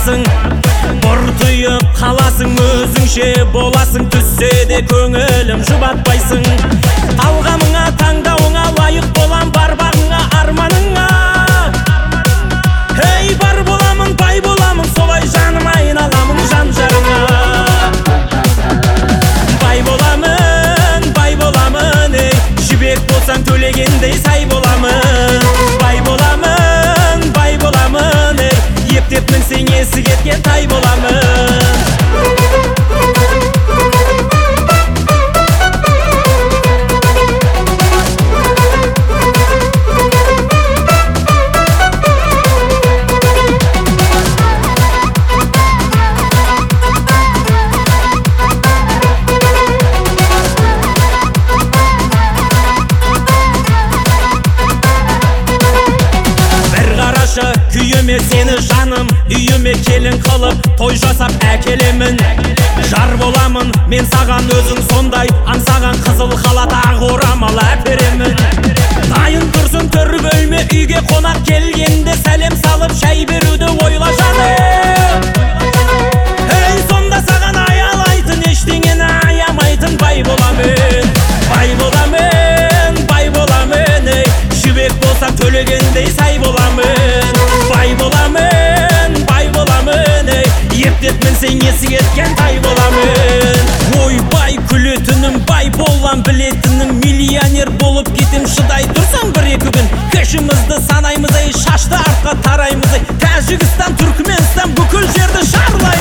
жұбатпайсың. Бұртыйып қаласың, өзіңше боласың, түссе де көңілім жұбатпайсың. Талғамыңа, таңдауыңа лайық болам, бар бағыңа, арманыңа. Ей, бар боламын, бай боламын, солай жаным айналамын жан жарыңа. Бай боламын, ей, жібек болсаң төлегендей сай боламын. Бай боламын, ей, ептеп мінсең есі кеткен тай боламын. Күйіме сені жаным, үйіме келін қылып, той жасап әкелемін. Жар боламын, мен саған өзің сондай, аңсаған қызыл халат ақ орамал әперемін. Дайын тұрсын төр бөлме, үйге қонақ келгенде сәлем салып, шай беруді ойла жаным. Ей, сонда саған аялайтын, ештеңені аямайтын бай боламын. Бай боламын, ей, жібек болсаң төлегендей сай боламын. Бай боламын, ей, ептеп мінсең есі кеткен тай боламын. Ой, бай күлетінім, бай болам білетінім, миллионер болып кетем шыдай тұрсаң бір-екі күн. Кешімізді санаймыз, ей, шашты артқа тараймыз, ей, Тәжікстан, Түркменстан бүкіл жерді шарлай.